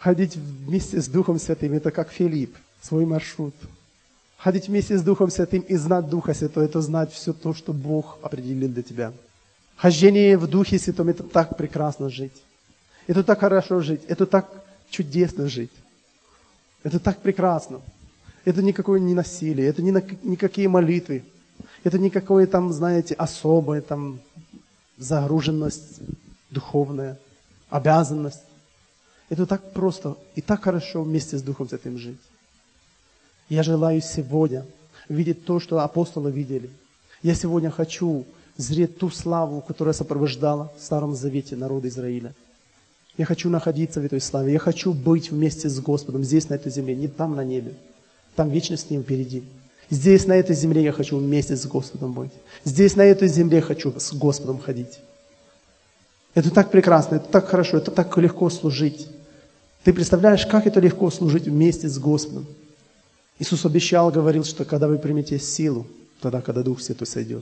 Ходить вместе с Духом Святым – это как Филипп, свой маршрут. Ходить вместе с Духом Святым и знать Духа Святого – это знать все то, что Бог определил для тебя. Хождение в Духе Святом – это так прекрасно жить. Это так хорошо жить. Это так чудесно жить. Это так прекрасно. Это никакое не насилие, это никакие молитвы. Это никакое там, знаете, особая там загруженность духовная, обязанность. Это так просто и так хорошо вместе с Духом Святым жить. Я желаю сегодня видеть то, что апостолы видели. Я сегодня хочу зреть ту славу, которая сопровождала в Старом Завете народа Израиля. Я хочу находиться в этой славе. Я хочу быть вместе с Господом здесь, на этой земле, не там на небе. Там вечность с Ним впереди. Здесь, на этой земле, я хочу вместе с Господом быть. Здесь, на этой земле, хочу с Господом ходить. Это так прекрасно, это так хорошо, это так легко служить. Ты представляешь, как это легко служить вместе с Господом? Иисус обещал, говорил, что когда вы примете силу, тогда, когда Дух Святой сойдет.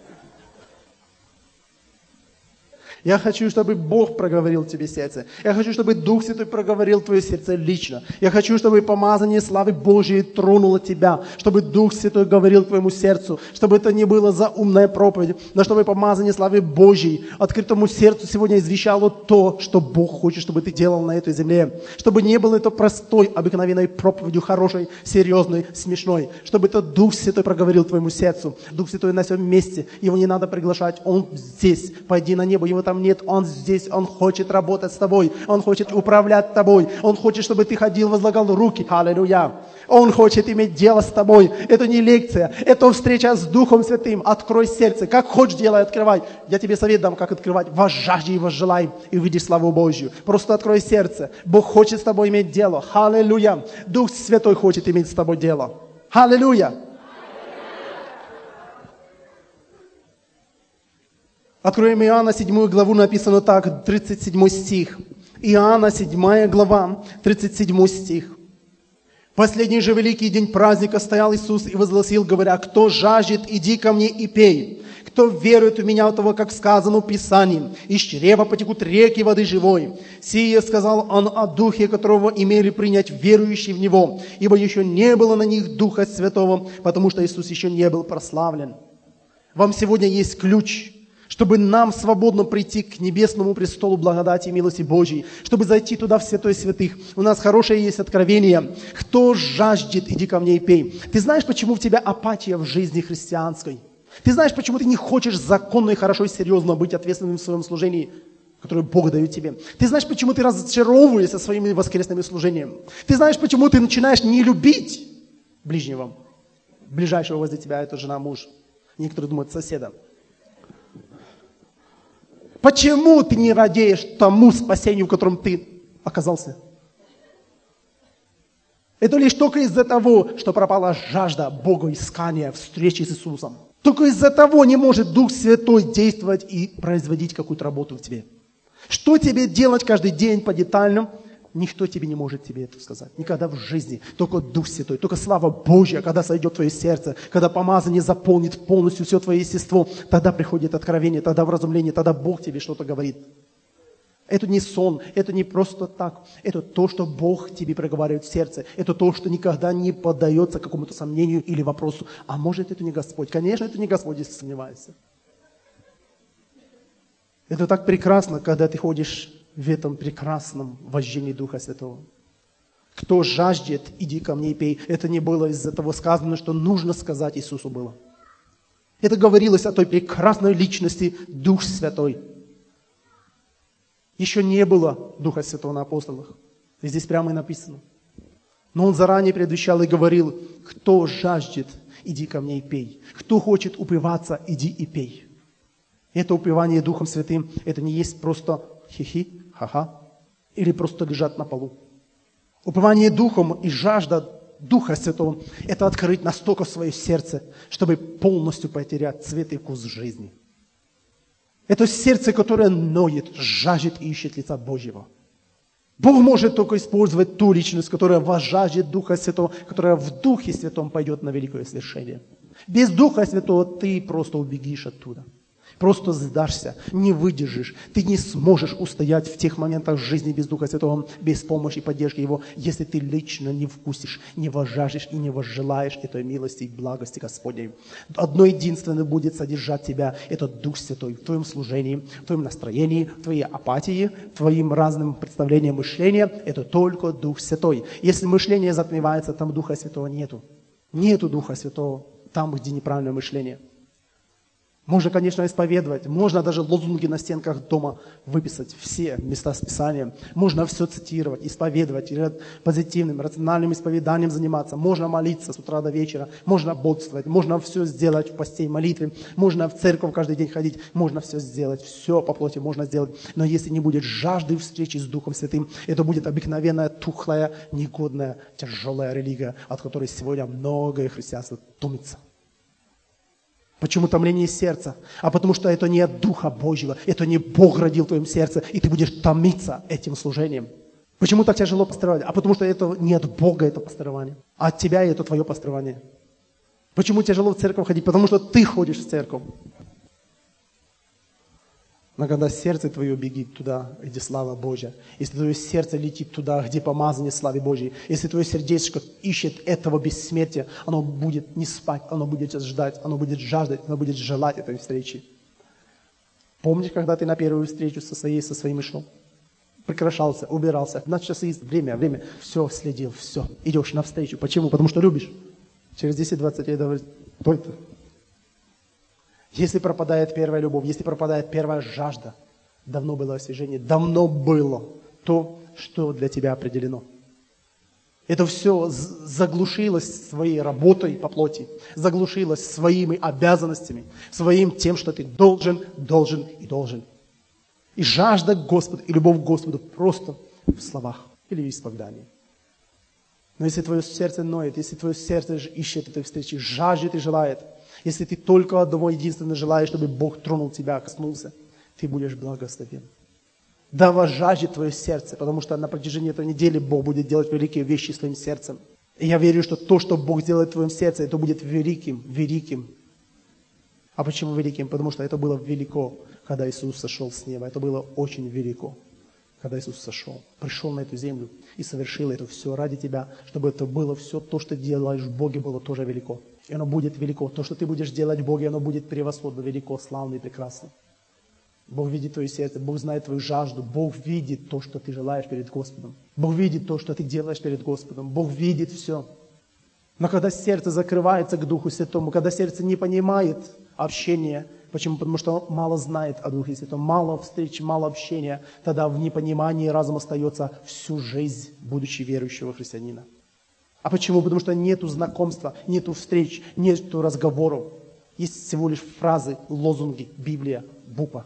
Я хочу, чтобы Бог проговорил тебе сердце. Я хочу, чтобы Дух Святой проговорил твое сердце лично. Я хочу, чтобы помазание славы Божьей тронуло тебя. Чтобы Дух Святой говорил твоему сердцу. Чтобы это не было заумная проповедь, но чтобы помазание славы Божьей открытому сердцу сегодня извещало то, что Бог хочет, чтобы ты делал на этой земле. Чтобы не было это простой, обыкновенной проповедью, хорошей, серьезной, смешной. Чтобы это Дух Святой проговорил твоему сердцу. Дух Святой на всем месте. Его не надо приглашать. Он здесь. Пойди на небо. Его там нет, Он здесь, Он хочет работать с тобой, Он хочет управлять тобой, Он хочет, чтобы ты ходил, возлагал руки, аллилуйя. Он хочет иметь дело с тобой. Это не лекция, это встреча с Духом Святым. Открой сердце, как хочешь делай, открывай. Я тебе совет дам, как открывать. Возжажди и возжелай, и увидишь славу Божью. Просто открой сердце. Бог хочет с тобой иметь дело, аллилуйя. Дух Святой хочет иметь с тобой дело, аллилуйя. Откроем Иоанна 7 главу, написано так, 37 стих. Иоанна 7 глава, 37 стих. Последний же великий день праздника стоял Иисус и возгласил, говоря: «Кто жаждет, иди ко мне и пей. Кто верует в меня, у того, как сказано в Писании, из чрева потекут реки воды живой. Сие сказал Он о Духе, которого имели принять верующие в Него, ибо еще не было на них Духа Святого, потому что Иисус еще не был прославлен». Вам сегодня есть ключ, чтобы нам свободно прийти к небесному престолу благодати и милости Божьей, чтобы зайти туда в святое святых. У нас хорошее есть откровение. Кто жаждет, иди ко мне и пей. Ты знаешь, почему у тебя апатия в жизни христианской? Ты знаешь, почему ты не хочешь законно и хорошо и серьезно быть ответственным в своем служении, которое Бог дает тебе? Ты знаешь, почему ты разочаровываешься своими воскресными служениями? Ты знаешь, почему ты начинаешь не любить ближнего, ближайшего возле тебя, это жена, муж. Некоторые думают, соседа. Почему ты не радеешь тому спасению, в котором ты оказался? Это лишь только из-за того, что пропала жажда Бога искания, встречи с Иисусом. Только из-за того не может Дух Святой действовать и производить какую-то работу в тебе. Что тебе делать каждый день по детальным? Никто тебе не может тебе это сказать. Никогда в жизни. Только Дух Святой, только слава Божья, когда сойдет в твое сердце, когда помазание заполнит полностью все твое естество, тогда приходит откровение, тогда вразумление, тогда Бог тебе что-то говорит. Это не сон, это не просто так. Это то, что Бог тебе проговаривает в сердце. Это то, что никогда не поддается какому-то сомнению или вопросу. А может, это не Господь? Конечно, это не Господь, если сомневаешься. Это так прекрасно, когда ты ходишь в этом прекрасном вождении Духа Святого. Кто жаждет, иди ко мне и пей. Это не было из-за того сказано, что нужно сказать Иисусу было. Это говорилось о той прекрасной личности Дух Святой. Еще не было Духа Святого на апостолах. И здесь прямо и написано. Но Он заранее предвещал и говорил: кто жаждет, иди ко мне и пей. Кто хочет упиваться, иди и пей. Это упивание Духом Святым, это не есть просто хихи, ха-ха, или просто лежать на полу. Упивание Духом и жажда Духа Святого – это открыть настолько свое сердце, чтобы полностью потерять цвет и вкус жизни. Это сердце, которое ноет, жаждет и ищет лица Божьего. Бог может только использовать ту личность, которая возжаждет Духа Святого, которая в Духе Святом пойдет на великое свершение. Без Духа Святого ты просто убегишь оттуда. Просто сдашься, не выдержишь. Ты не сможешь устоять в тех моментах жизни без Духа Святого, без помощи и поддержки Его, если ты лично не вкусишь, не возжаждешь и не возжелаешь этой милости и благости Господней. Одно единственное будет содержать тебя, это Дух Святой в твоем служении, в твоем настроении, в твоей апатии, твоим разным представлениям мышления. Это только Дух Святой. Если мышление затмевается, там Духа Святого нету. Нету Духа Святого там, где неправильное мышление. Можно, конечно, исповедовать, можно даже лозунги на стенках дома выписать, все места с Писанием. Можно все цитировать, исповедовать, позитивным, рациональным исповеданием заниматься. Можно молиться с утра до вечера, можно бодствовать, можно все сделать в посте молитвы, можно в церковь каждый день ходить, можно все сделать, все по плоти можно сделать. Но если не будет жажды встречи с Духом Святым, это будет обыкновенная, тухлая, негодная, тяжелая религия, от которой сегодня многое христианство томится. Почему томление сердца? А потому что это не от Духа Божьего, это не Бог родил в твоем сердце, и ты будешь томиться этим служением. Почему так тяжело пастыровать? А потому что это не от Бога это пастырование, а от тебя это твое пастырование. Почему тяжело в церковь ходить? Потому что ты ходишь в церковь. Но когда сердце твое бегит туда, где слава Божья, если твое сердце летит туда, где помазание славы Божьей, если твое сердечко ищет этого бессмертия, оно будет не спать, оно будет ждать, оно будет жаждать, оно будет желать этой встречи. Помнишь, когда ты на первую встречу со своим шел? Прекращался, убирался, на часы, время, все следил, все, идешь навстречу. Почему? Потому что любишь. Через 10-20 лет говоришь, кто это? Если пропадает первая любовь, если пропадает первая жажда, давно было освежение, давно было то, что для тебя определено. Это все заглушилось своей работой по плоти, заглушилось своими обязанностями, своим тем, что ты должен. И жажда к Господу, и любовь к Господу просто в словах или в исповедании. Но если твое сердце ноет, если твое сердце ищет этой встречи, жаждет и желает, если ты только одного единственного желаешь, чтобы Бог тронул тебя, коснулся, ты будешь благословен. Да возжаждет твое сердце, потому что на протяжении этой недели Бог будет делать великие вещи своим сердцем. И я верю, что то, что Бог сделает в твоем сердце, это будет великим. А почему великим? Потому что это было велико, когда Иисус сошел с неба. Это было очень велико, когда Иисус сошел, пришел на эту землю и совершил это все ради тебя, чтобы это было все то, что ты делаешь в Боге, было тоже велико. И оно будет велико. То, что ты будешь делать в Боге, оно будет превосходно, велико, славно и прекрасно. Бог видит твое сердце, Бог знает твою жажду, Бог видит то, что ты желаешь перед Господом. Бог видит то, что ты делаешь перед Господом. Бог видит все. Но когда сердце закрывается к Духу Святому, когда сердце не понимает общения, почему? Потому что мало знает о Духе Святом, мало встреч, мало общения, тогда в непонимании разум остается всю жизнь, будучи верующего христианина. А почему? Потому что нету знакомства, нету встреч, нету разговоров. Есть всего лишь фразы, лозунги, Библия, буква.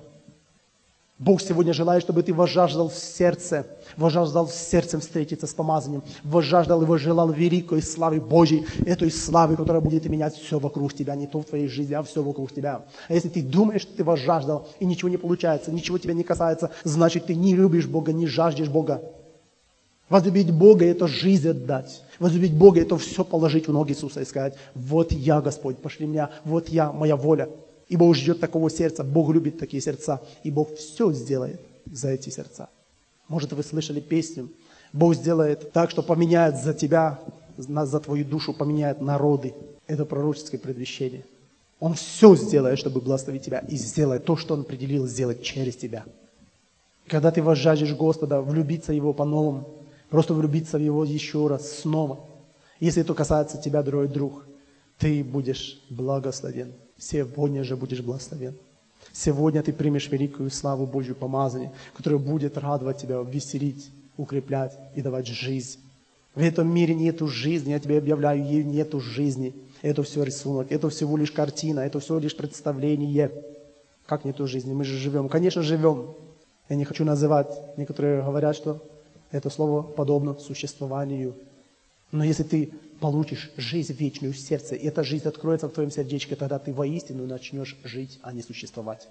Бог сегодня желает, чтобы ты возжаждал сердцем встретиться с помазанием, возжаждал и возжелал великой славы Божьей, этой славы, которая будет менять все вокруг тебя, не то в твоей жизни, а все вокруг тебя. А если ты думаешь, что ты возжаждал, и ничего не получается, ничего тебя не касается, значит, ты не любишь Бога, не жаждешь Бога. Возлюбить Бога – это жизнь отдать. Возлюбить Бога – это все положить в ноги Иисуса и сказать, вот я, Господь, пошли меня, вот я, моя воля. И Бог ждет такого сердца, Бог любит такие сердца, и Бог все сделает за эти сердца. Может, вы слышали песню, Бог сделает так, что поменяет за тебя, за твою душу, поменяет народы. Это пророческое предвещение. Он все сделает, чтобы благословить тебя, и сделает то, что Он определил сделать через тебя. Когда ты возжаждешь Господа, влюбиться в Его по-новому, просто влюбиться в Его еще раз, снова. Если это касается тебя, дорогой друг, ты будешь благословен. Сегодня же будешь благословен. Сегодня ты примешь великую славу Божью помазания, которая будет радовать тебя, веселить, укреплять и давать жизнь. В этом мире нету жизни, я тебе объявляю, нету жизни. Это все рисунок, это всего лишь картина, это всего лишь представление. Как нету жизни? Мы же живем. Конечно, живем. Я не хочу называть, некоторые говорят, что это слово подобно существованию. Но если ты получишь жизнь вечную в сердце, и эта жизнь откроется в твоем сердечке, тогда ты воистину начнешь жить, а не существовать.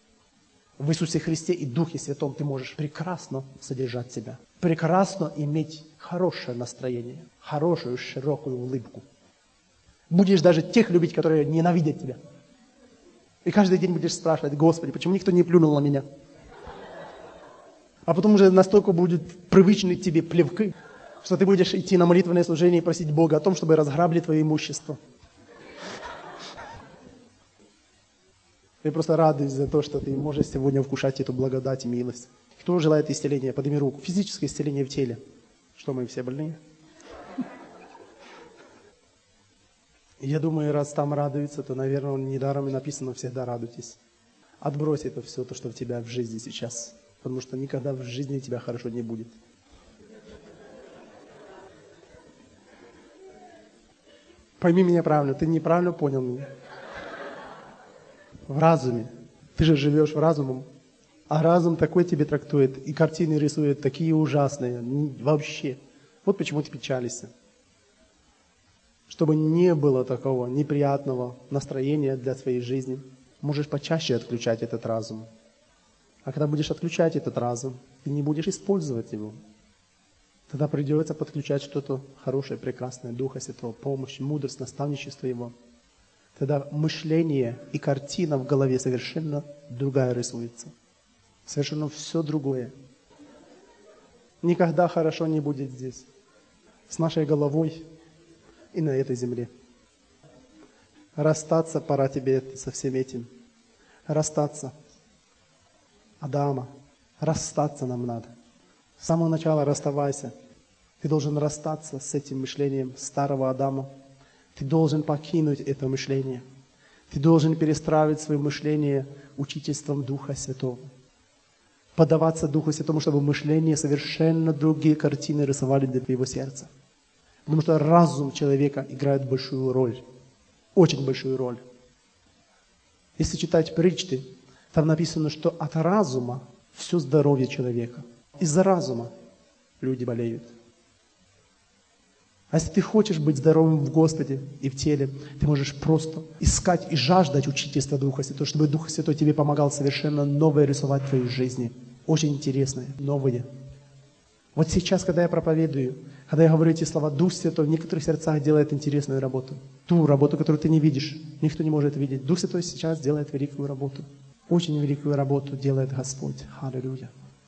В Иисусе Христе и Духе Святом ты можешь прекрасно содержать себя, прекрасно иметь хорошее настроение, хорошую широкую улыбку. Будешь даже тех любить, которые ненавидят тебя. И каждый день будешь спрашивать: Господи, почему никто не плюнул на меня? А потом уже настолько будут привычны тебе плевки, что ты будешь идти на молитвенное служение и просить Бога о том, чтобы разграбли твое имущество. Я просто радуюсь за то, что ты можешь сегодня вкушать эту благодать и милость. Кто желает исцеления? Подними руку. Физическое исцеление в теле. Что, мы все больные? Я думаю, раз там радуются, то, наверное, недаром и написано: всегда радуйтесь. Отбрось это все, то, что в тебя в жизни сейчас. Потому что никогда в жизни тебя хорошо не будет. Пойми меня правильно, ты неправильно понял меня. В разуме. Ты же живешь в разумом. А разум такой тебе трактует, и картины рисует такие ужасные. Вообще. Вот почему ты печалишься. Чтобы не было такого неприятного настроения для своей жизни, можешь почаще отключать этот разум. А когда будешь отключать этот разум, ты не будешь использовать его. Тогда придется подключать что-то хорошее, прекрасное, Духа Святого, помощь, мудрость, наставничество Его. Тогда мышление и картина в голове совершенно другая рисуется. Совершенно все другое. Никогда хорошо не будет здесь. С нашей головой и на этой земле. Расстаться пора тебе со всем этим. Расстаться. Адама, расстаться нам надо. С самого начала расставайся. Ты должен расстаться с этим мышлением старого Адама. Ты должен покинуть это мышление. Ты должен перестраивать свое мышление учительством Духа Святого. Поддаваться Духу Святому, чтобы мышление совершенно другие картины рисовали для твоего сердца. Потому что разум человека играет большую роль. Очень большую роль. Если читать притчи, там написано, что от разума все здоровье человека. Из-за разума люди болеют. А если ты хочешь быть здоровым в Господе и в теле, ты можешь просто искать и жаждать учительства Духа Святого, чтобы Дух Святой тебе помогал совершенно новое рисовать в твоей жизни. Очень интересное, новое. Вот сейчас, когда я проповедую, когда я говорю эти слова, Дух Святой в некоторых сердцах делает интересную работу. Ту работу, которую ты не видишь. Никто не может видеть. Дух Святой сейчас делает великую работу. Очень великую работу делает Господь. Аллилуйя.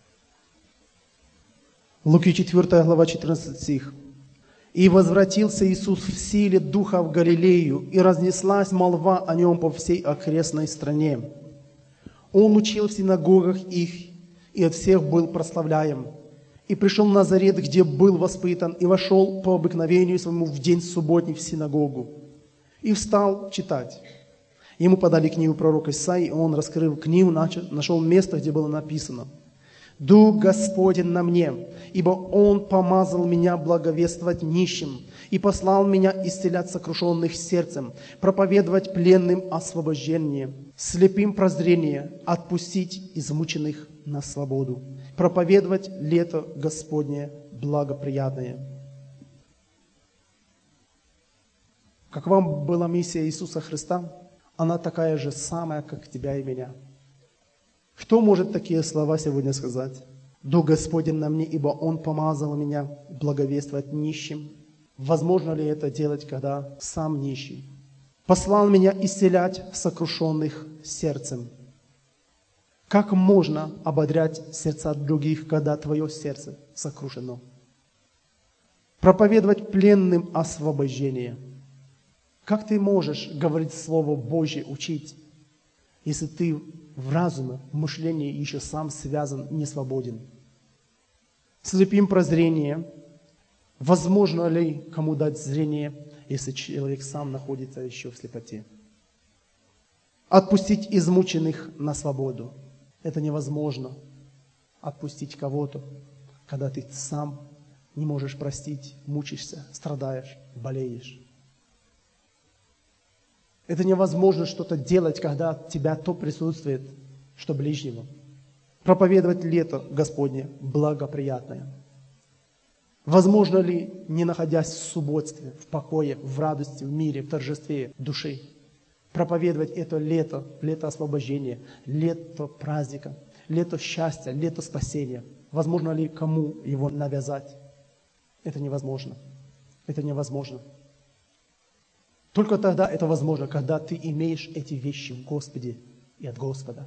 Луки 4 глава 14 стих. «И возвратился Иисус в силе Духа в Галилею, и разнеслась молва о Нем по всей окрестной стране. Он учил в синагогах их, и от всех был прославляем. И пришел в Назарет, где был воспитан, и вошел по обыкновению своему в день субботний в синагогу. И встал читать. Ему подали книгу пророка Исаии, и он, раскрыв книгу, нашел место, где было написано: «Дух Господень на мне, ибо Он помазал меня благовествовать нищим и послал меня исцелять сокрушенных сердцем, проповедовать пленным освобождение, слепым прозрение, отпустить измученных на свободу, проповедовать лето Господне благоприятное». Какова была миссия Иисуса Христа? Она такая же самая, как тебя и меня. Кто может такие слова сегодня сказать? «Дух Господень на мне, ибо Он помазал меня благовествовать нищим». Возможно ли это делать, когда сам нищий? «Послал меня исцелять сокрушенных сердцем». Как можно ободрять сердца других, когда твое сердце сокрушено? Проповедовать пленным освобождение. Как ты можешь говорить Слово Божье, учить, если ты в разуме, в мышлении еще сам связан, не свободен? Слепим прозрение. Возможно ли кому дать зрение, если человек сам находится еще в слепоте? Отпустить измученных на свободу. Это невозможно. Отпустить кого-то, когда ты сам не можешь простить, мучишься, страдаешь, болеешь. Это невозможно что-то делать, когда от тебя то присутствует, что ближнего. Проповедовать лето Господне благоприятное. Возможно ли, не находясь в субботстве, в покое, в радости, в мире, в торжестве души, проповедовать это лето, лето освобождения, лето праздника, лето счастья, лето спасения? Возможно ли кому его навязать? Это невозможно. Это невозможно. Только тогда это возможно, когда ты имеешь эти вещи в Господе и от Господа.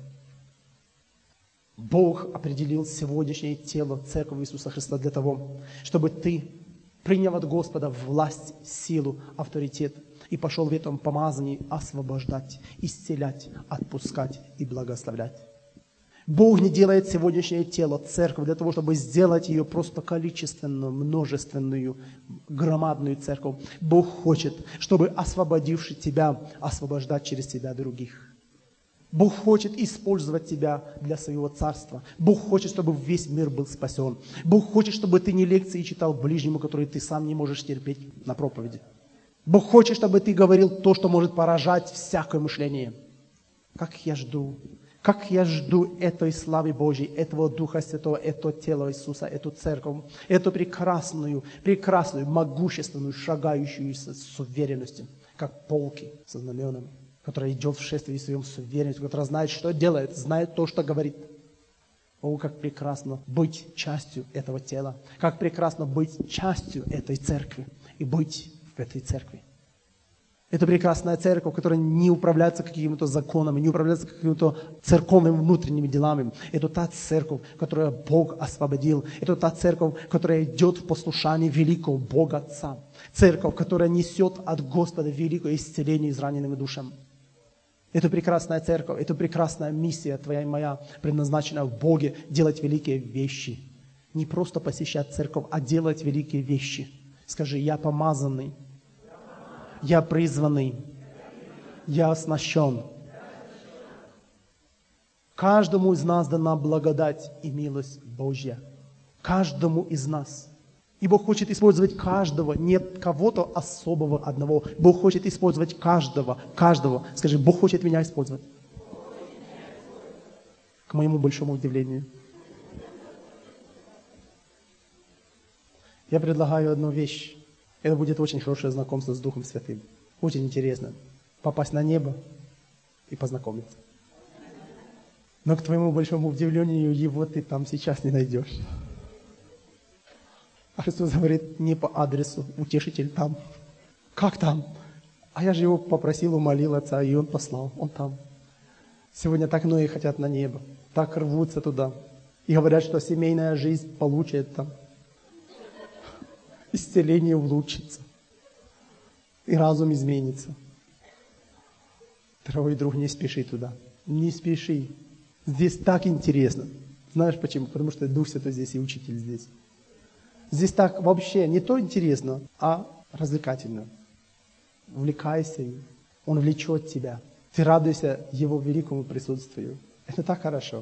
Бог определил сегодняшнее тело Церковь Иисуса Христа для того, чтобы ты принял от Господа власть, силу, авторитет и пошел в этом помазании освобождать, исцелять, отпускать и благословлять. Бог не делает сегодняшнее тело, церковь, для того, чтобы сделать ее просто количественную, множественную, громадную церковь. Бог хочет, чтобы, освободивший тебя, освобождать через тебя других. Бог хочет использовать тебя для своего царства. Бог хочет, чтобы весь мир был спасен. Бог хочет, чтобы ты не лекции читал ближнему, которые ты сам не можешь терпеть на проповеди. Бог хочет, чтобы ты говорил то, что может поражать всякое мышление. Как я жду этой славы Божьей, этого Духа Святого, это тело Иисуса, эту церковь, эту прекрасную, могущественную, шагающую с уверенностью, как полки со знаменами, которая идет в шествии своем с уверенностью, которая знает, что делает, знает то, что говорит. О, как прекрасно быть частью этого тела, как прекрасно быть частью этой церкви и быть в этой церкви. Это прекрасная церковь, которая не управляется какими-то законами, не управляется какими-то церковными внутренними делами. Это та церковь, которую Бог освободил. Это та церковь, которая идет в послушании великого Бога Отца. Церковь, которая несет от Господа великое исцеление израненным душам. Это прекрасная церковь, это прекрасная миссия твоя и моя, предназначена в Боге делать великие вещи. Не просто посещать церковь, а делать великие вещи. Скажи, я помазанный. Я призванный, я оснащен. Каждому из нас дана благодать и милость Божья. Каждому из нас. И Бог хочет использовать каждого, не кого-то особого одного. Бог хочет использовать каждого. Скажи, Бог хочет меня использовать. К моему большому удивлению. Я предлагаю одну вещь. Это будет очень хорошее знакомство с Духом Святым. Очень интересно попасть на небо и познакомиться. Но к твоему большому удивлению, его ты там сейчас не найдешь. А Христос говорит, не по адресу, утешитель там. Как там? А я же его попросил, умолил Отца, и Он послал, Он там. Сегодня так многие хотят на небо, так рвутся туда. И говорят, что семейная жизнь получит там. Исцеление улучшится. И разум изменится. Дорогой друг, не спеши туда. Не спеши. Здесь так интересно. Знаешь почему? Потому что Дух Святой здесь и Учитель здесь. Здесь так вообще не то интересно, а развлекательно. Увлекайся им. Он влечет тебя. Ты радуйся Его великому присутствию. Это так хорошо.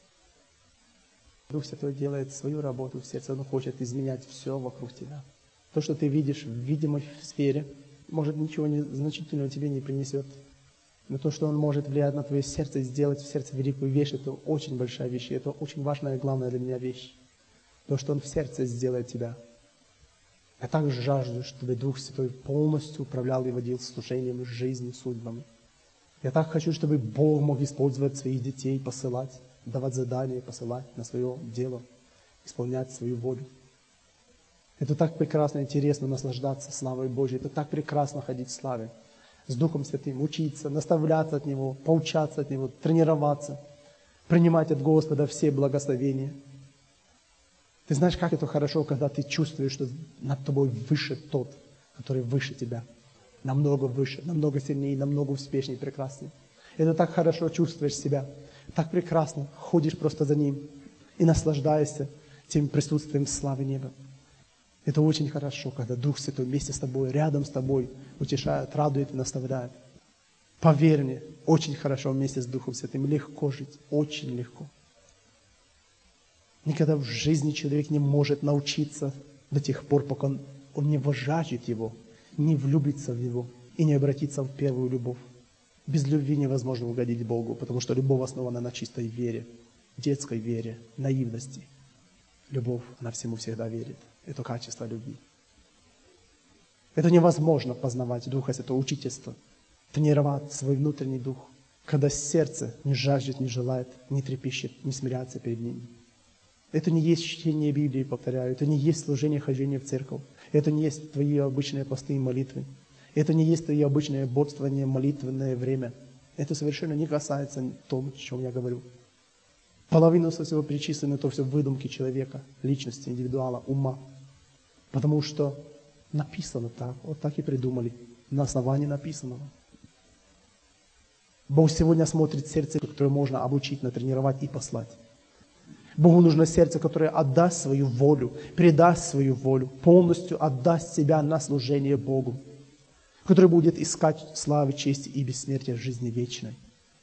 Дух Святой делает свою работу в сердце. Он хочет изменять все вокруг тебя. То, что ты видишь в видимой сфере, может, ничего значительного тебе не принесет. Но то, что Он может влиять на твое сердце и сделать в сердце великую вещь, это очень большая вещь. Это очень важная и главная для меня вещь. То, что Он в сердце сделает тебя. Я так жажду, чтобы Дух Святой полностью управлял и водил служением, жизнью, судьбами. Я так хочу, чтобы Бог мог использовать своих детей, посылать, давать задания, посылать на свое дело, исполнять свою волю. Это так прекрасно, интересно наслаждаться славой Божьей. Это так прекрасно ходить в славе. С Духом Святым, учиться, наставляться от Него, поучаться от Него, тренироваться, принимать от Господа все благословения. Ты знаешь, как это хорошо, когда ты чувствуешь, что над тобой выше тот, который выше тебя. Намного выше, намного сильнее, намного успешнее, прекраснее. Это так хорошо чувствуешь себя. Так прекрасно ходишь просто за Ним и наслаждаешься тем присутствием славы неба. Это очень хорошо, когда Дух Святой вместе с тобой, рядом с тобой утешает, радует и наставляет. Поверь мне, очень хорошо вместе с Духом Святым. Легко жить, очень легко. Никогда в жизни человек не может научиться до тех пор, пока он не возжаждет Его, не влюбится в Него и не обратится в первую любовь. Без любви невозможно угодить Богу, потому что любовь основана на чистой вере, детской вере, наивности. Любовь, она всему всегда верит. Это качество любви. Это невозможно познавать Духа Святого, учительство, тренировать свой внутренний дух, когда сердце не жаждет, не желает, не трепещет, не смиряется перед Ним. Это не есть чтение Библии, повторяю, это не есть служение, хождение в церковь, это не есть твои обычные посты и молитвы. Это не есть твое обычное бодствование, молитвенное время. Это совершенно не касается того, о чем я говорю. Половину всего перечислено, то все выдумки человека, личности, индивидуала, ума. Потому что написано так, вот так и придумали, на основании написанного. Бог сегодня смотрит сердце, которое можно обучить, натренировать и послать. Богу нужно сердце, которое отдаст свою волю, предаст свою волю, полностью отдаст себя на служение Богу, которое будет искать славы, чести и бессмертия жизни вечной.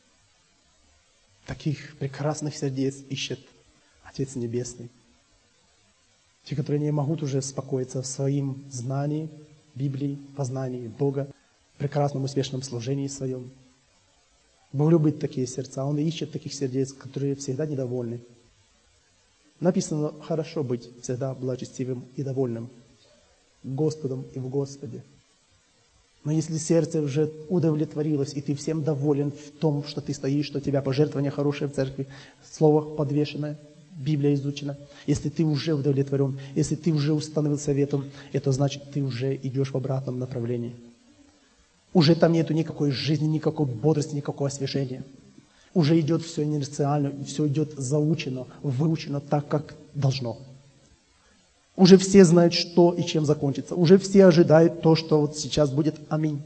Таких прекрасных сердец ищет Отец Небесный. Те, которые не могут уже успокоиться в своем знании Библии, познании Бога, в прекрасном успешном служении своем. Бог любит такие сердца, Он ищет таких сердец, которые всегда недовольны. Написано, хорошо быть всегда благочестивым и довольным Господом и в Господе. Но если сердце уже удовлетворилось, и ты всем доволен в том, что ты стоишь, что у тебя пожертвование хорошее в церкви, слово подвешенное, Библия изучена, если ты уже удовлетворен, если ты уже установил советом, это значит, ты уже идешь в обратном направлении. Уже там нету никакой жизни, никакой бодрости, никакого освежения. Уже идет все инерциально, все идет заучено, выучено так, как должно. Уже все знают, что и чем закончится. Уже все ожидают то, что вот сейчас будет. Аминь.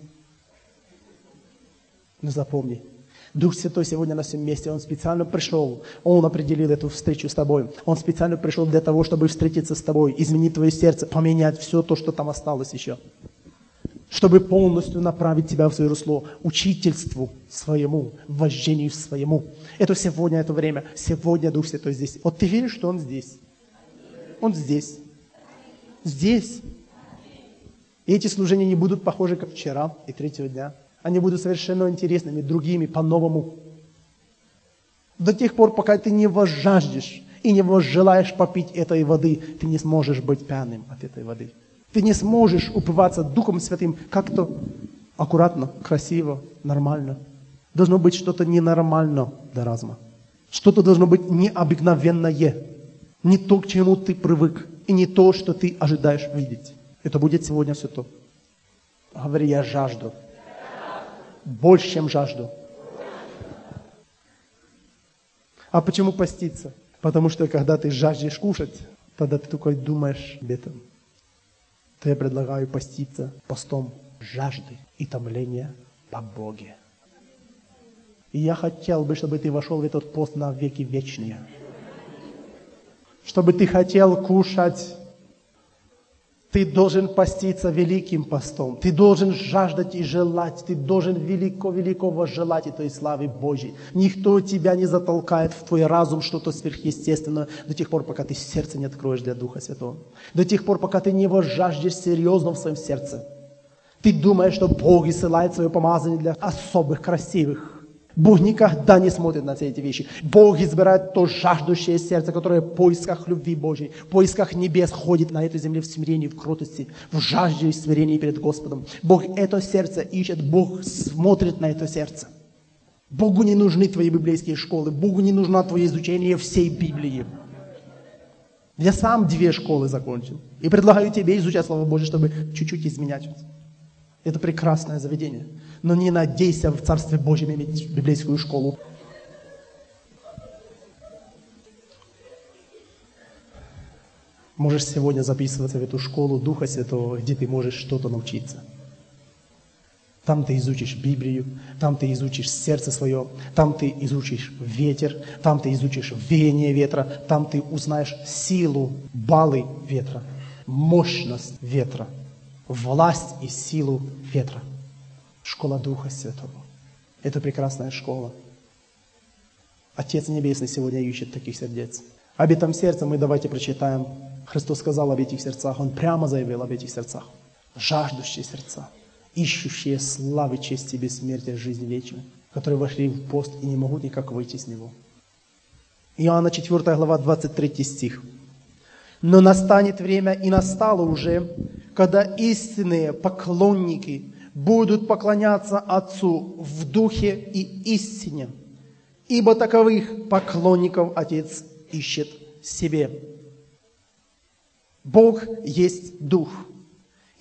Но запомни, Дух Святой сегодня на всем месте, Он специально пришел, Он определил эту встречу с тобой. Он специально пришел для того, чтобы встретиться с тобой, изменить твое сердце, поменять все то, что там осталось еще. Чтобы полностью направить тебя в свое русло, учительству своему, вождению своему. Это сегодня, это время. Сегодня Дух Святой здесь. Вот ты веришь, что Он здесь? Он здесь. Здесь. И эти служения не будут похожи, как вчера и третьего дня. Они будут совершенно интересными, другими, по-новому. До тех пор, пока ты не возжаждешь и не возжелаешь попить этой воды, ты не сможешь быть пьяным от этой воды. Ты не сможешь упиваться Духом Святым как-то аккуратно, красиво, нормально. Должно быть что-то ненормально для разума. Что-то должно быть необыкновенное. Не то, к чему ты привык, и не то, что ты ожидаешь видеть. Это будет сегодня все то. Говори, я жажду. Больше, чем жажду. А почему поститься? Потому что, когда ты жаждешь кушать, тогда ты только думаешь об этом. То я предлагаю поститься постом жажды и томления по Боге. И я хотел бы, чтобы ты вошел в этот пост на веки вечные. Чтобы ты хотел кушать, ты должен поститься великим постом. Ты должен жаждать и желать. Ты должен велико-велико возжелать этой славы Божьей. Никто тебя не затолкает в твой разум что-то сверхъестественное до тех пор, пока ты сердце не откроешь для Духа Святого. До тех пор, пока ты не возжаждешь серьезно в своем сердце. Ты думаешь, что Бог исылает свое помазание для особых, красивых. Бог никогда не смотрит на все эти вещи. Бог избирает то жаждущее сердце, которое в поисках любви Божьей, в поисках небес ходит на этой земле в смирении, в кротости, в жажде и смирении перед Господом. Бог это сердце ищет, Бог смотрит на это сердце. Богу не нужны твои библейские школы, Богу не нужно твое изучение всей Библии. Я сам 2 школы закончил. И предлагаю тебе изучать Слово Божье, чтобы чуть-чуть изменять. Это прекрасное заведение. Но не надейся в Царстве Божьем иметь библейскую школу. Можешь сегодня записываться в эту школу Духа Святого, где ты можешь что-то научиться. Там ты изучишь Библию, там ты изучишь сердце свое, там ты изучишь ветер, там ты изучишь веяние ветра, там ты узнаешь силу, баллы ветра, мощность ветра, власть и силу ветра. Школа Духа Святого. Это прекрасная школа. Отец Небесный сегодня ищет таких сердец. Об этом сердце мы давайте прочитаем. Христос сказал об этих сердцах. Он прямо заявил об этих сердцах. Жаждущие сердца, ищущие славы, чести, бессмертия, жизни вечной, которые вошли в пост и не могут никак выйти с него. Иоанна 4 глава, 23 стих. «Но настанет время, и настало уже, когда истинные поклонники будут поклоняться Отцу в Духе и истине, ибо таковых поклонников Отец ищет себе». Бог есть Дух.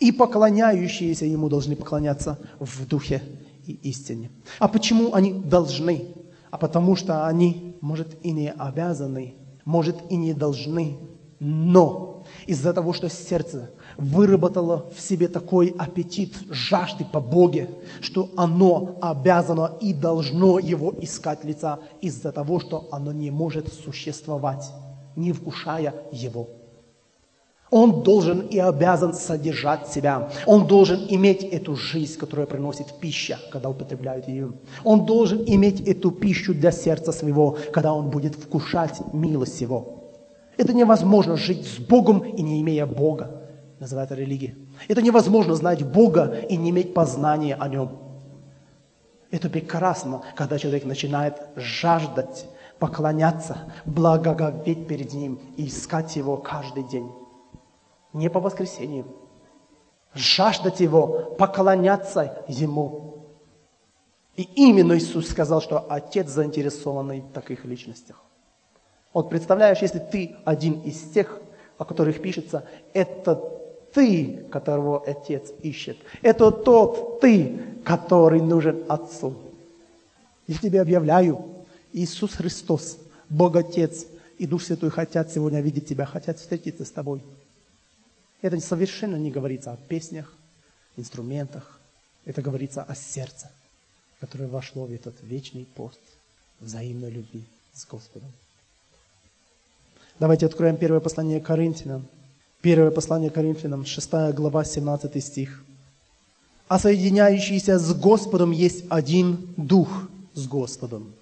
И поклоняющиеся Ему должны поклоняться в духе и истине. А почему они должны? А потому что они, может, и не обязаны, может, и не должны, но из-за того, что сердце выработало в себе такой аппетит жажды по Боге, что оно обязано и должно Его искать лица из-за того, что оно не может существовать, не вкушая Его. Он должен и обязан содержать себя. Он должен иметь эту жизнь, которая приносит пища, когда употребляют ее. Он должен иметь эту пищу для сердца своего, когда он будет вкушать милость его. Это невозможно жить с Богом и не имея Бога, называется религия. Это невозможно знать Бога и не иметь познания о Нем. Это прекрасно, когда человек начинает жаждать, поклоняться, благоговеть перед Ним и искать Его каждый день. Не по воскресеньям. Жаждать Его, поклоняться Ему. И именно Иисус сказал, что Отец заинтересованный в таких личностях. Вот представляешь, если ты один из тех, о которых пишется, это ты, которого Отец ищет. Это тот ты, который нужен Отцу. Я тебе объявляю, Иисус Христос, Бог Отец и Дух Святой хотят сегодня видеть тебя, хотят встретиться с тобой. Это совершенно не говорится о песнях, инструментах. Это говорится о сердце, которое вошло в этот вечный пост взаимной любви с Господом. Давайте откроем первое послание Коринфянам. Первое послание Коринфянам, 6 глава, 17 стих. «А соединяющийся с Господом есть один Дух с Господом».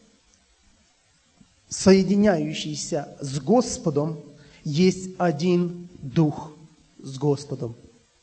Соединяющийся с Господом есть один Дух с Господом.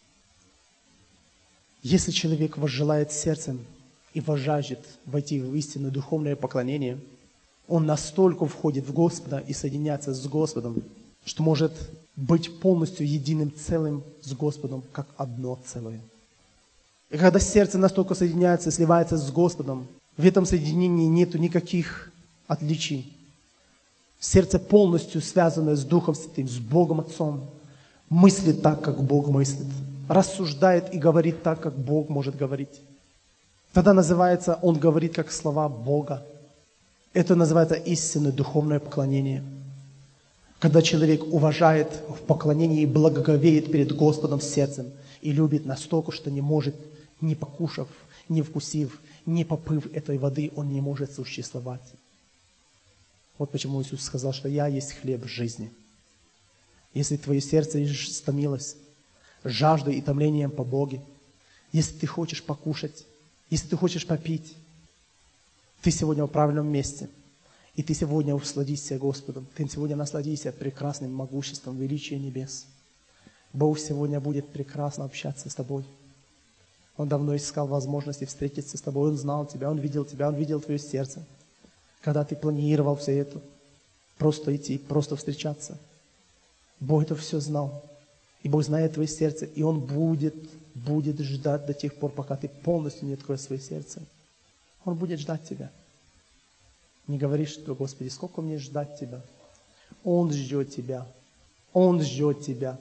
Если человек возжелает сердцем и возжаждет войти в истинное духовное поклонение, он настолько входит в Господа и соединяется с Господом, что может быть полностью единым целым с Господом, как одно целое. И когда сердце настолько соединяется и сливается с Господом, в этом соединении нет никаких отличий. Сердце полностью связано с Духом Святым, с Богом Отцом, мыслит так, как Бог мыслит, рассуждает и говорит так, как Бог может говорить. Тогда называется, он говорит как слова Бога. Это называется истинное духовное поклонение. Когда человек уважает в поклонении и благоговеет перед Господом сердцем и любит настолько, что не может, не покушав, не вкусив, не попыв этой воды, он не может существовать. Вот почему Иисус сказал, что «Я есть хлеб жизни». Если твое сердце стомилось жаждой и томлением по Боге, если ты хочешь покушать, если ты хочешь попить, ты сегодня в правильном месте. И ты сегодня усладишься Господом. Ты сегодня насладишься прекрасным могуществом, величием небес. Бог сегодня будет прекрасно общаться с тобой. Он давно искал возможности встретиться с тобой. Он знал тебя, Он видел твое сердце. Когда ты планировал все это, просто идти, просто встречаться. Бог это все знал. И Бог знает твое сердце. И Он будет ждать до тех пор, пока ты полностью не откроешь свое сердце. Он будет ждать тебя. Не говори, что, Господи, сколько мне ждать Тебя? Он ждет тебя. Он ждет тебя.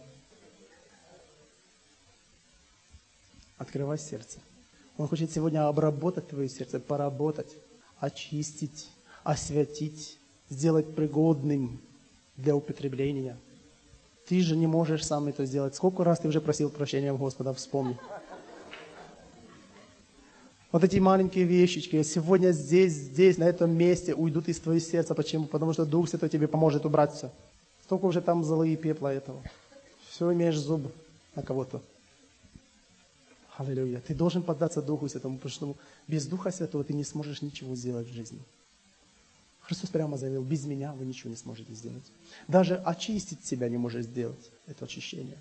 Открывай сердце. Он хочет сегодня обработать твое сердце, поработать, очистить, освятить, сделать пригодным для употребления. Ты же не можешь сам это сделать. Сколько раз ты уже просил прощения у Господа, вспомни. Вот эти маленькие вещички сегодня здесь, на этом месте уйдут из твоего сердца. Почему? Потому что Дух Святой тебе поможет убрать все. Столько уже там золы и пепла этого. Все имеешь зуб на кого-то. Аллилуйя. Ты должен поддаться Духу Святому, потому что без Духа Святого ты не сможешь ничего сделать в жизни. Христос прямо заявил, без меня вы ничего не сможете сделать. Даже очистить себя не можешь сделать. Это очищение.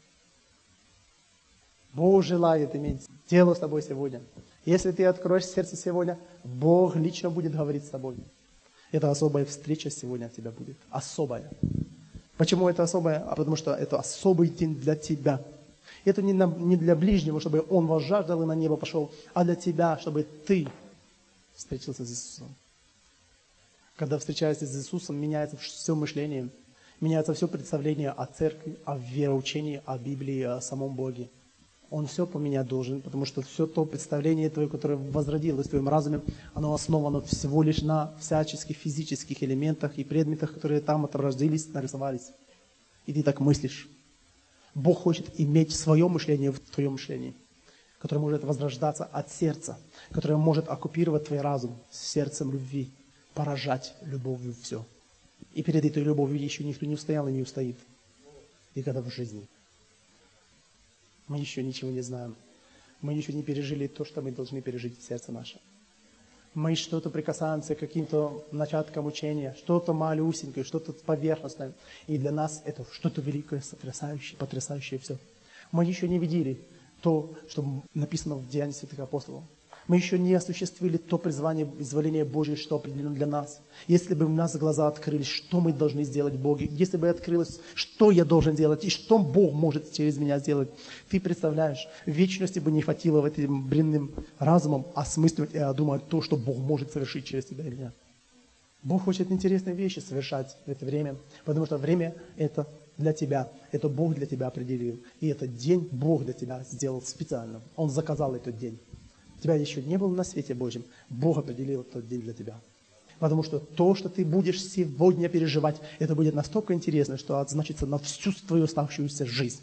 Бог желает иметь дело с тобой сегодня. Если ты откроешь сердце сегодня, Бог лично будет говорить с тобой. Это особая встреча сегодня от тебя будет. Особая. Почему это особая? Потому что это особый день для тебя. Это не для ближнего, чтобы он возжаждал и на небо пошел, а для тебя, чтобы ты встретился с Иисусом. Когда встречаешься с Иисусом, меняется все мышление, меняется все представление о церкви, о вероучении, о Библии, о самом Боге. Он все поменять должен, потому что все то представление твое, которое возродилось в твоем разуме, оно основано всего лишь на всяческих физических элементах и предметах, которые там отобразились, нарисовались. И ты так мыслишь. Бог хочет иметь свое мышление в твоем мышлении, которое может возрождаться от сердца, которое может оккупировать твой разум с сердцем любви, поражать любовью все. И перед этой любовью еще никто не устоял и не устоит. Никогда в жизни. Мы еще ничего не знаем. Мы еще не пережили то, что мы должны пережить в сердце наше. Мы что-то прикасаемся к каким-то начаткам учения, что-то малюсенькое, что-то поверхностное. И для нас это что-то великое, сотрясающее, потрясающее все. Мы еще не видели то, что написано в Деяниях святых апостолов. Мы еще не осуществили то призвание, изволение Божие, что определено для нас. Если бы у нас глаза открылись, что мы должны сделать в Боге, если бы открылось, что я должен делать и что Бог может через меня сделать, ты представляешь, вечности бы не хватило в этим бренным разумом осмысливать и думать то, что Бог может совершить через тебя или нет. Бог хочет интересные вещи совершать в это время, потому что время это для тебя, это Бог для тебя определил. И этот день Бог для тебя сделал специально. Он заказал этот день. Тебя еще не было на свете Божьем. Бог определил этот день для тебя. Потому что то, что ты будешь сегодня переживать, это будет настолько интересно, что отзначится на всю твою оставшуюся жизнь.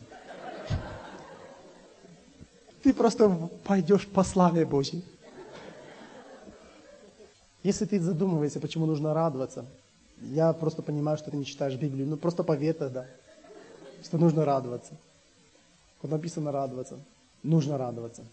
Ты просто пойдешь по славе Божьей. Если ты задумываешься, почему нужно радоваться, я просто понимаю, что ты не читаешь Библию. Ну просто поверь тогда, что нужно радоваться. Вот написано радоваться. Нужно радоваться.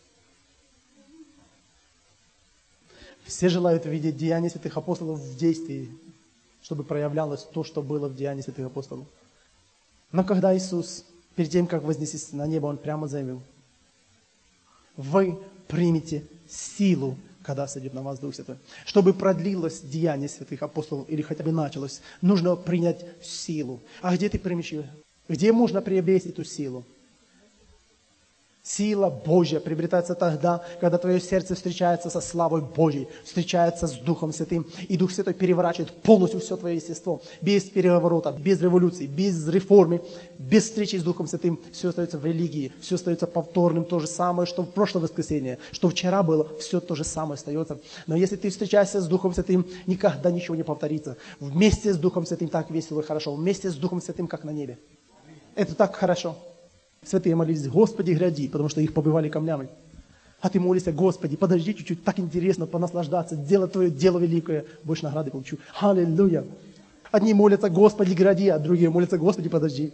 Все желают видеть деяния святых апостолов в действии, чтобы проявлялось то, что было в деянии святых апостолов. Но когда Иисус, перед тем, как вознестись на небо, Он прямо заявил: вы примете силу, когда сойдет на вас Дух Святой. Чтобы продлилось деяние святых апостолов, или хотя бы началось, нужно принять силу. А где ты примешь ее? Где можно приобрести эту силу? Сила Божья приобретается тогда, когда твое сердце встречается со славой Божьей, встречается с Духом Святым, и Дух Святой переворачивает полностью все твое естество. Без переворота, без революции, без реформы, без встречи с Духом Святым все остается в религии, все остается повторным, то же самое, что в прошлое воскресенье, что вчера было, все то же самое остается. Но если ты встречаешься с Духом Святым, никогда ничего не повторится. Вместе с Духом Святым так весело и хорошо, вместе с Духом Святым как на небе. Это так хорошо. Святые молились: Господи, гряди, потому что их побивали камнями. А ты молишься: Господи, подожди чуть-чуть, так интересно понаслаждаться, сделать Твое дело великое, больше награды получу. Аллилуйя. Одни молятся: Господи, гряди, а другие молятся: Господи, подожди.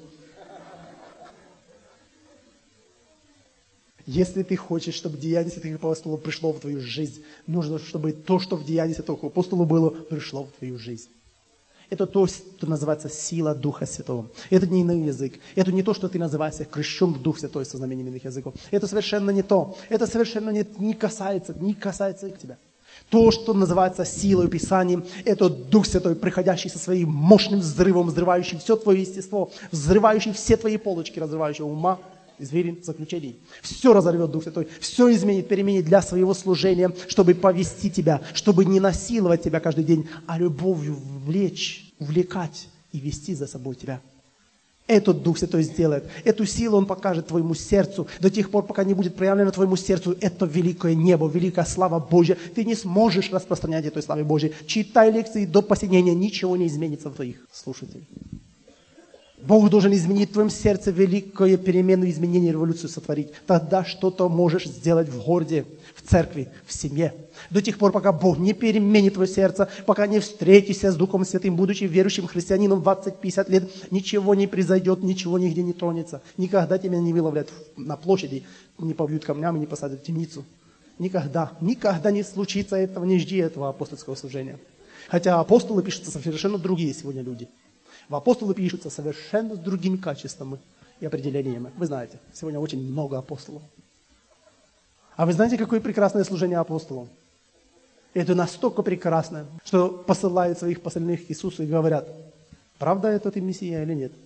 Если ты хочешь, чтобы деяние святых апостолов пришло в твою жизнь, нужно, чтобы то, что в деянии святых апостолов было, пришло в твою жизнь. Это то, что называется сила Духа Святого. Это не иной язык. Это не то, что ты называешься крещен в Дух Святой со знамением иных языков. Это совершенно не то. Это совершенно не касается тебя. То, что называется силой Писанием, это Дух Святой, приходящий со своим мощным взрывом, взрывающий все твое естество, взрывающий все твои полочки, разрывающий ума, изверен, заключений. Все разорвет Дух Святой, все изменит, переменит для своего служения, чтобы повести тебя, чтобы не насиловать тебя каждый день, а любовью влечь, увлекать и вести за собой тебя. Этот Дух Святой сделает. Эту силу Он покажет твоему сердцу. До тех пор, пока не будет проявлено твоему сердцу это великое небо, великая слава Божья, ты не сможешь распространять этой славы Божьей. Читай лекции до посинения, ничего не изменится в твоих слушателях. Бог должен изменить в твоем сердце великую перемену, изменение, революцию сотворить. Тогда что-то можешь сделать в городе, в церкви, в семье. До тех пор, пока Бог не переменит твое сердце, пока не встретишься с Духом Святым, будучи верующим христианином 20-50 лет, ничего не произойдет, ничего нигде не тронется. Никогда тебя не выловлят на площади, не побьют камнями, не посадят в темницу. Никогда, никогда не случится этого, не жди этого апостольского служения. Хотя апостолы пишутся совершенно другие сегодня люди. В апостолы пишутся совершенно с другими качествами и определениями. Вы знаете, сегодня очень много апостолов. А вы знаете, какое прекрасное служение апостолов? Это настолько прекрасно, что посылают своих посыльных к Иисусу и говорят: правда это ты Мессия или нет?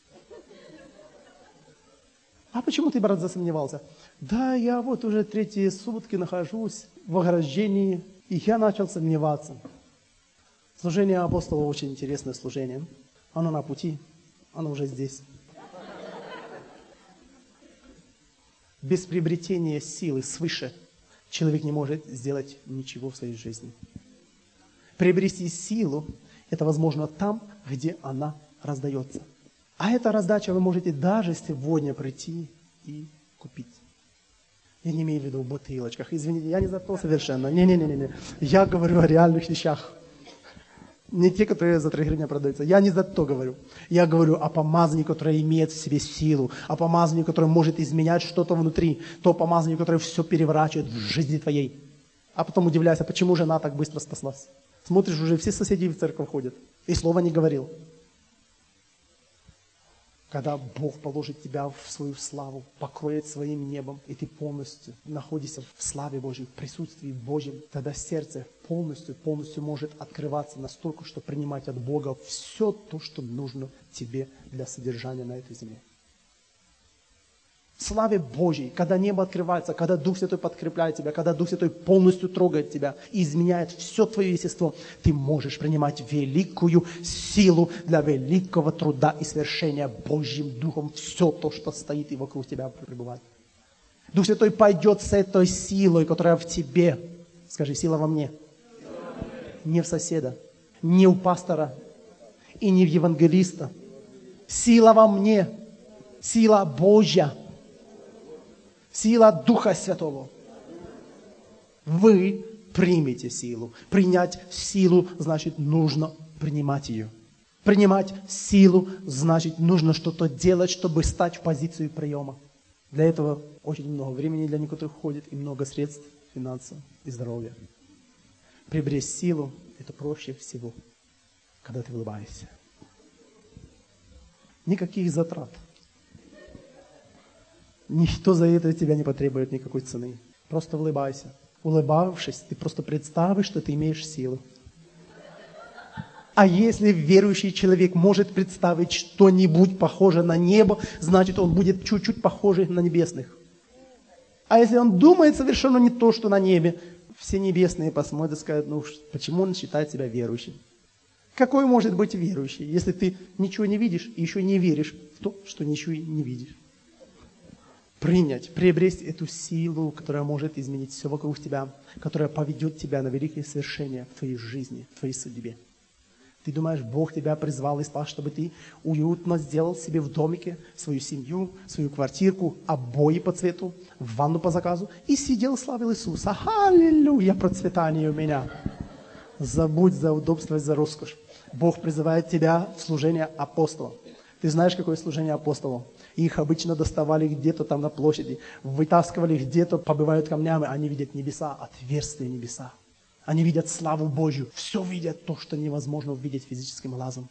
А почему ты, брат, засомневался? Да, я вот уже 3 сутки нахожусь в ограждении, и я начал сомневаться. Служение апостолов очень интересное служение. Оно на пути, оно уже здесь. Без приобретения силы свыше человек не может сделать ничего в своей жизни. Приобрести силу – это возможно там, где она раздается. А эта раздача вы можете даже сегодня прийти и купить. Я не имею в виду в бутылочках. Извините, я не за то совершенно. Не. Я говорю о реальных вещах. Не те, которые за 3 гривны продаются. Я не за то говорю. Я говорю о помазании, которое имеет в себе силу. О помазании, которое может изменять что-то внутри. То помазание, которое все переворачивает в жизни твоей. А потом удивляйся, почему жена так быстро спаслась. Смотришь, уже все соседи в церковь ходят. И слова не говорил. Когда Бог положит тебя в свою славу, покроет своим небом, и ты полностью находишься в славе Божьей, в присутствии Божьем, тогда сердце полностью может открываться настолько, что принимать от Бога все то, что нужно тебе для содержания на этой земле. В славе Божьей, когда небо открывается, когда Дух Святой подкрепляет тебя, когда Дух Святой полностью трогает тебя и изменяет все твое естество, ты можешь принимать великую силу для великого труда и свершения Божьим Духом все то, что стоит и вокруг тебя пребывает. Дух Святой пойдет с этой силой, которая в тебе. Скажи, сила во мне. Не в соседа, не у пастора и не в евангелиста. Сила во мне. Сила Божья. Сила Духа Святого. Вы примете силу. Принять силу значит нужно принимать ее. Принимать силу значит нужно что-то делать, чтобы стать в позицию приема. Для этого очень много времени для некоторых уходит и много средств, финансов и здоровья. Приобрести силу – это проще всего, когда ты улыбаешься. Никаких затрат. Никто за это тебя не потребует никакой цены. Просто улыбайся. Улыбавшись, ты просто представишь, что ты имеешь силу. А если верующий человек может представить что-нибудь похожее на небо, значит, он будет чуть-чуть похожий на небесных. А если он думает совершенно не то, что на небе, все небесные посмотрят и скажут, ну, почему он считает себя верующим? Какой может быть верующий, если ты ничего не видишь и еще не веришь в то, что ничего не видишь? Принять, приобрести эту силу, которая может изменить все вокруг тебя, которая поведет тебя на великие свершения в твоей жизни, в твоей судьбе. Ты думаешь, Бог тебя призвал и спас, чтобы ты уютно сделал себе в домике свою семью, свою квартирку, обои по цвету, ванну по заказу и сидел, славил Иисуса. Аллилуйя, процветание у меня. Забудь за удобство и за роскошь. Бог призывает тебя в служение апостола. Ты знаешь, какое служение апостолов? Их обычно доставали где-то там на площади, вытаскивали где-то, побивают камнями, они видят небеса, отверстия небеса. Они видят славу Божью, все видят то, что невозможно увидеть физическим глазом.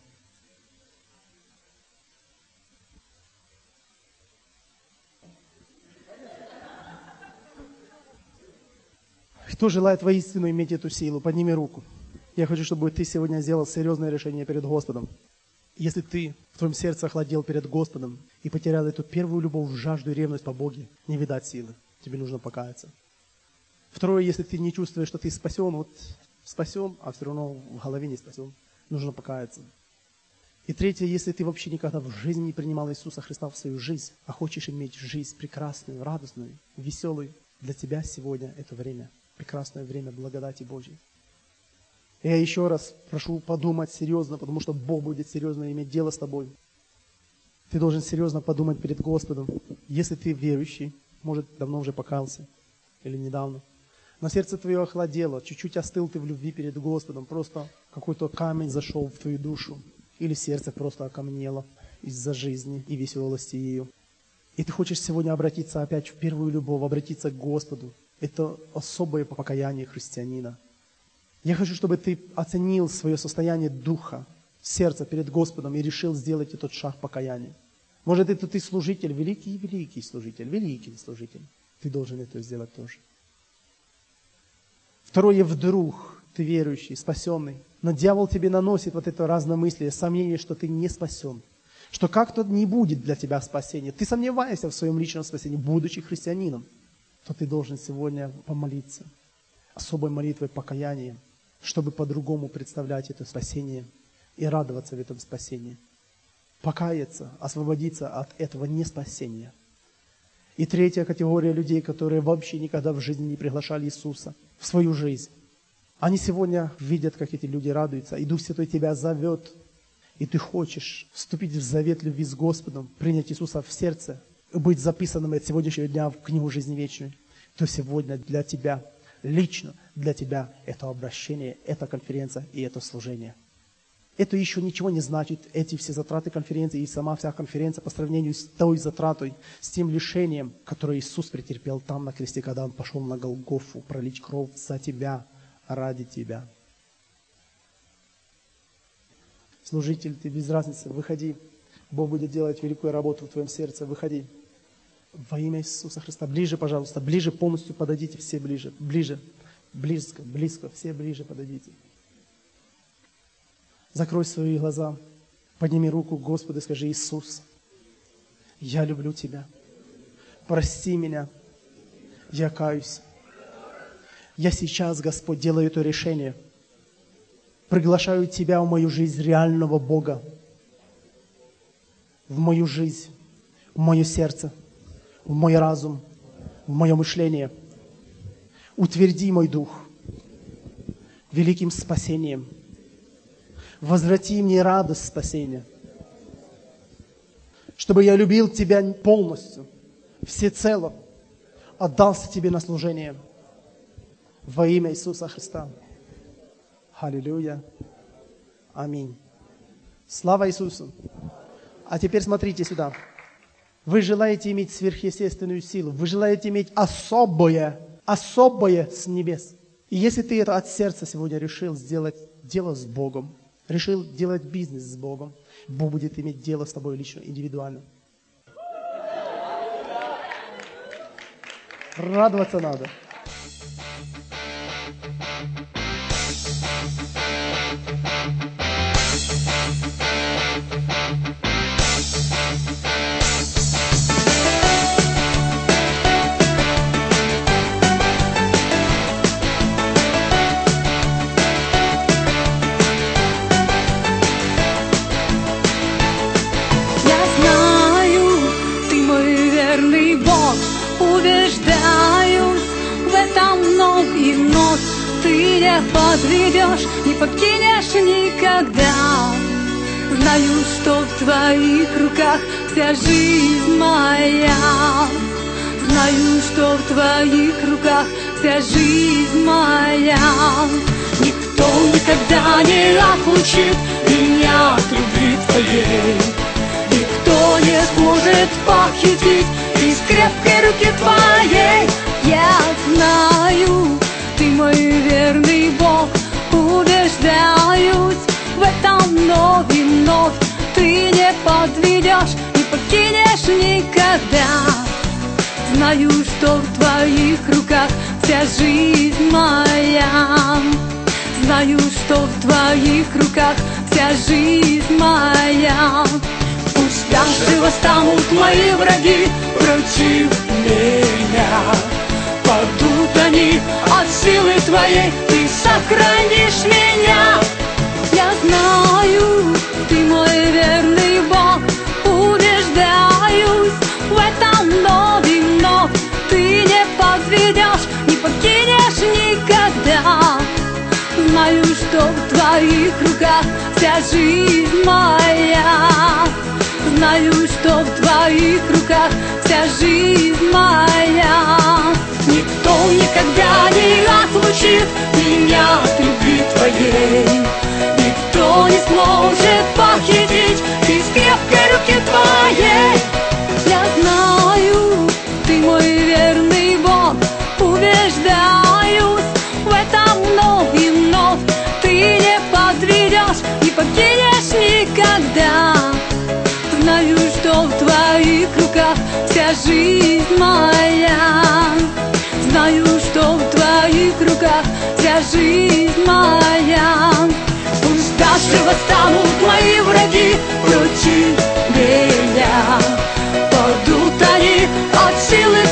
Кто желает воистину иметь эту силу, подними руку. Я хочу, чтобы ты сегодня сделал серьезное решение перед Господом. Если ты в твоем сердце охладел перед Господом и потерял эту первую любовь, жажду и ревность по Боге, не видать силы. Тебе нужно покаяться. Второе, если ты не чувствуешь, что ты спасен, а все равно в голове не спасен, нужно покаяться. И третье, если ты вообще никогда в жизни не принимал Иисуса Христа в свою жизнь, а хочешь иметь жизнь прекрасную, радостную, веселую, для тебя сегодня это время, прекрасное время благодати Божьей. Я еще раз прошу подумать серьезно, потому что Бог будет серьезно иметь дело с тобой. Ты должен серьезно подумать перед Господом. Если ты верующий, может, давно уже покаялся или недавно, но сердце твое охладело, чуть-чуть остыл ты в любви перед Господом, просто какой-то камень зашел в твою душу, или сердце просто окаменело из-за жизни и веселости ее. И ты хочешь сегодня обратиться опять в первую любовь, обратиться к Господу. Это особое покаяние христианина. Я хочу, чтобы ты оценил свое состояние духа, сердца перед Господом и решил сделать этот шаг покаяния. Может, это ты служитель, великий служитель. Ты должен это сделать тоже. Второе, вдруг ты верующий, спасенный, но дьявол тебе наносит вот это разномыслие, сомнение, что ты не спасен, что как-то не будет для тебя спасения. Ты сомневаешься в своем личном спасении, будучи христианином, то ты должен сегодня помолиться особой молитвой покаяния, чтобы по-другому представлять это спасение и радоваться в этом спасении. Покаяться, освободиться от этого неспасения. И третья категория людей, которые вообще никогда в жизни не приглашали Иисуса в свою жизнь. Они сегодня видят, как эти люди радуются, и Дух Святой тебя зовет, и ты хочешь вступить в завет любви с Господом, принять Иисуса в сердце, быть записанным от сегодняшнего дня в книгу жизни вечной, то сегодня для тебя, лично для тебя это обращение, это конференция и это служение. Это еще ничего не значит, эти все затраты конференции и сама вся конференция по сравнению с той затратой, с тем лишением, которое Иисус претерпел там на кресте, когда Он пошел на Голгофу пролить кровь за тебя, ради тебя. Служитель, ты без разницы, выходи. Бог будет делать великую работу в твоем сердце, выходи. Во имя Иисуса Христа. Ближе, пожалуйста, ближе полностью подойдите, все ближе, ближе, близко, близко, все ближе подойдите. Закрой свои глаза, подними руку к Господу и скажи: Иисус, я люблю Тебя, прости меня, я каюсь. Я сейчас, Господь, делаю это решение. Приглашаю Тебя в мою жизнь реального Бога, в мою жизнь, в мое сердце, в мой разум, в мое мышление. Утверди мой дух великим спасением. Возврати мне радость спасения, чтобы я любил Тебя полностью, всецело, отдался Тебе на служение. Во имя Иисуса Христа. Аллилуйя. Аминь. Слава Иисусу. А теперь смотрите сюда. Вы желаете иметь сверхъестественную силу. Вы желаете иметь особое с небес. И если ты это от сердца сегодня решил сделать дело с Богом, решил делать бизнес с Богом, Бог будет иметь дело с тобой лично, индивидуально. Радоваться надо. Подведешь, не покинешь никогда. Знаю, что в Твоих руках вся жизнь моя. Знаю, что в Твоих руках вся жизнь моя. Никто никогда не отлучит меня от любви Твоей. Никто не сможет похитить из крепкой руки Твоей. Я знаю, Ты мой верный Бог, убеждаюсь в этом вновь и вновь. Ты не подведешь, не покинешь никогда. Знаю, что в Твоих руках вся жизнь моя. Знаю, что в Твоих руках вся жизнь моя. Пусть даже восстанут мои враги против меня. Падут они от силы Твоей, Ты сохранишь меня. Я знаю, Ты мой верный Бог, убеждаюсь в этом вновь и вновь. Ты не подведешь, не покинешь никогда. Знаю, что в Твоих руках вся жизнь моя. Знаю, что в Твоих руках вся жизнь моя. Никто никогда не отлучит меня от любви Твоей. Никто не сможет похитить из крепкой руки Твоей. Я знаю, Ты мой верный Бог, убеждаюсь в этом вновь и вновь. Ты не подведешь, не покинешь никогда. Знаю, что в Твоих руках вся жизнь моя. Знаю, что в Твоих руках вся жизнь моя. Пусть даже восстанут мои враги против меня. Падут они от силы